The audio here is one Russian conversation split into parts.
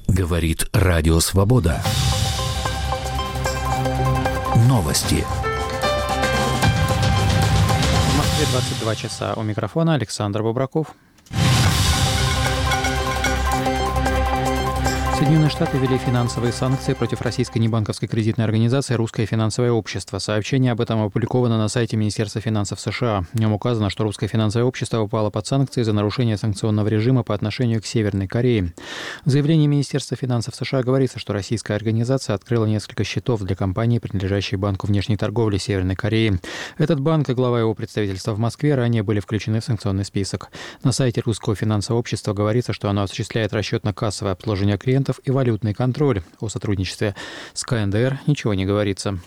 Говорит Радио Свобода. Новости. В Москве 22 часа. У микрофона Александр Бобраков. Соединенные Штаты ввели финансовые санкции против российской небанковской кредитной организации «Русское финансовое общество». Сообщение об этом опубликовано на сайте Министерства финансов США. В нем указано, что «Русское финансовое общество» попало под санкции за нарушение санкционного режима по отношению к Северной Корее. В заявлении Министерства финансов США говорится, что российская организация открыла несколько счетов для компаний, принадлежащей Банку внешней торговли Северной Кореи. Этот банк и глава его представительства в Москве ранее были включены в санкционный список. На сайте «Русского финансового общества» говорится, что оно осуществляет расчетно-кассовое обслуживание клиентов и валютный контроль. О сотрудничестве с КНДР ничего не говорится.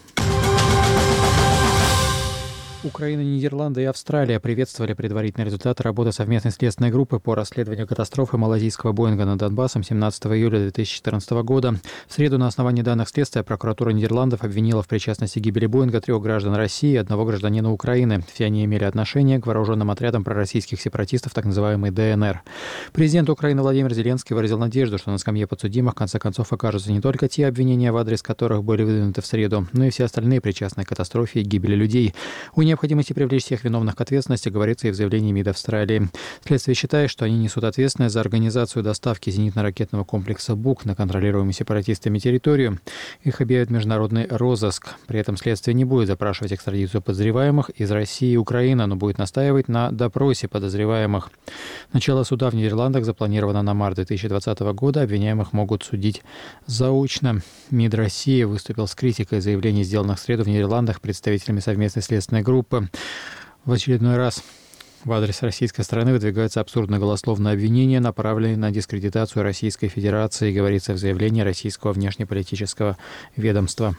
Украина, Нидерланды и Австралия приветствовали предварительные результаты работы совместной следственной группы по расследованию катастрофы малазийского Боинга над Донбассом 17 июля 2014 года. В среду на основании данных следствия прокуратура Нидерландов обвинила в причастности к гибели Боинга 3 граждан России и 1 гражданина Украины. Все они имели отношение к вооруженным отрядам пророссийских сепаратистов, так называемой ДНР. Президент Украины Владимир Зеленский выразил надежду, что на скамье подсудимых в конце концов окажутся не только те обвинения, в адрес которых были выдвинуты в среду, но и все остальные причастные к катастрофе и гибели людей. О необходимости привлечь всех виновных к ответственности говорится и в заявлении МИД Австралии. Следствие считает, что они несут ответственность за организацию доставки зенитно-ракетного комплекса «Бук» на контролируемую сепаратистами территорию. Их объявят в международный розыск. При этом следствие не будет запрашивать экстрадицию подозреваемых из России и Украины, но будет настаивать на допросе подозреваемых. Начало суда в Нидерландах запланировано на март 2020 года. Обвиняемых могут судить заочно. МИД России выступил с критикой заявлений, сделанных в среду в Нидерландах представителями совместной следственной группы. В очередной раз в адрес российской стороны выдвигаются абсурдно-голословные обвинения, направленные на дискредитацию Российской Федерации, говорится в заявлении российского внешнеполитического ведомства.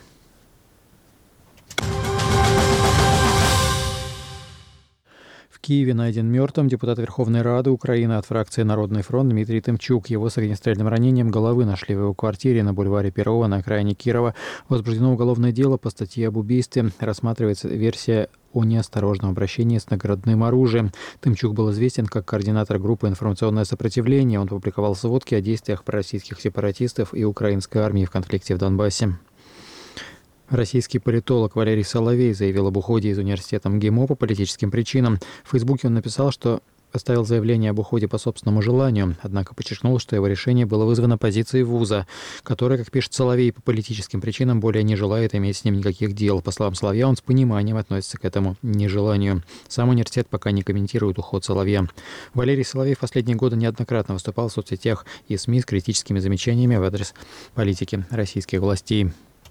В Киеве найден мертвым депутат Верховной Рады Украины от фракции «Народный фронт» Дмитрий Тымчук. Его с огнестрельным ранением головы нашли в его квартире на бульваре Перова на окраине Кирова. Возбуждено уголовное дело по статье об убийстве. Рассматривается версия о неосторожном обращении с наградным оружием. Тымчук был известен как координатор группы «Информационное сопротивление». Он публиковал сводки о действиях пророссийских сепаратистов и украинской армии в конфликте в Донбассе. Российский политолог Валерий Соловей заявил об уходе из университета МГИМО по политическим причинам. В Фейсбуке он написал, что оставил заявление об уходе по собственному желанию, однако подчеркнул, что его решение было вызвано позицией вуза, который, как пишет Соловей, по политическим причинам более не желает иметь с ним никаких дел. По словам Соловья, он с пониманием относится к этому нежеланию. Сам университет пока не комментирует уход Соловья. Валерий Соловей в последние годы неоднократно выступал в соцсетях и СМИ с критическими замечаниями в адрес политики российских властей.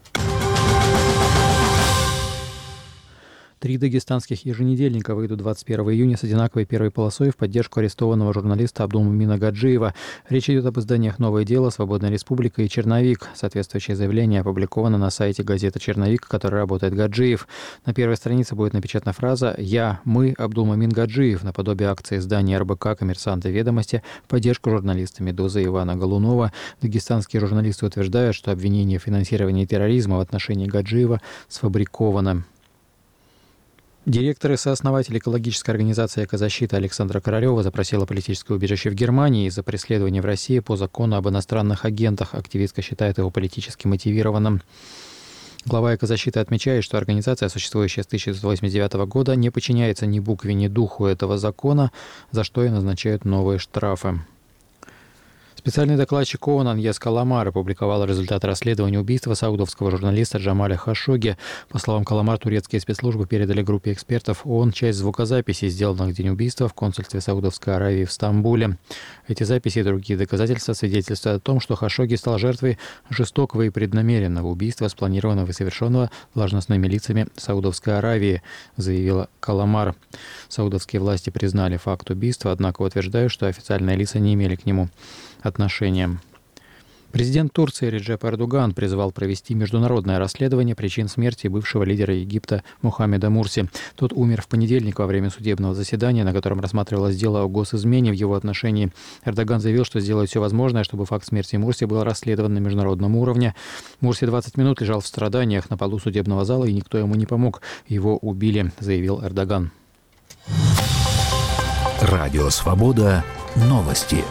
3 дагестанских еженедельника выйдут 21 июня с одинаковой первой полосой в поддержку арестованного журналиста Абдулмумина Гаджиева. Речь идет об изданиях «Новое дело», «Свободная республика» и «Черновик». Соответствующее заявление опубликовано на сайте газеты «Черновик», в которой работает Гаджиев. На первой странице будет напечатана фраза «Мы, Абдулмумин Гаджиев», наподобие акции издания РБК «Коммерсант» и «Ведомости» в поддержку журналиста «Медузы» Ивана Голунова. Дагестанские журналисты утверждают, что обвинение в финансировании терроризма в отношении Гаджиева сфабриковано. Директор и сооснователь экологической организации «Экозащита» Александра Королева запросила политическое убежище в Германии из-за преследования в России по закону об иностранных агентах. Активистка считает его политически мотивированным. Глава «Экозащиты» отмечает, что организация, существующая с 1989 года, не подчиняется ни букве, ни духу этого закона, за что и назначают новые штрафы. Специальный докладчик ООН Аньес Каламар опубликовал результаты расследования убийства саудовского журналиста Джамаля Хашогги. По словам Каламар, турецкие спецслужбы передали группе экспертов ООН часть звукозаписей, сделанных в день убийства в консульстве Саудовской Аравии в Стамбуле. Эти записи и другие доказательства свидетельствуют о том, что Хашогги стал жертвой жестокого и преднамеренного убийства, спланированного и совершенного должностными лицами Саудовской Аравии, заявила Каламар. Саудовские власти признали факт убийства, однако утверждают, что официальные лица не имели к нему отношения. Президент Турции Реджеп Эрдоган призвал провести международное расследование причин смерти бывшего лидера Египта Мухаммеда Мурси. Тот умер в понедельник во время судебного заседания, на котором рассматривалось дело о госизмене в его отношении. Эрдоган заявил, что сделает все возможное, чтобы факт смерти Мурси был расследован на международном уровне. Мурси 20 минут лежал в страданиях на полу судебного зала, и никто ему не помог. Его убили, заявил Эрдоган. Радио «Свобода». Новости.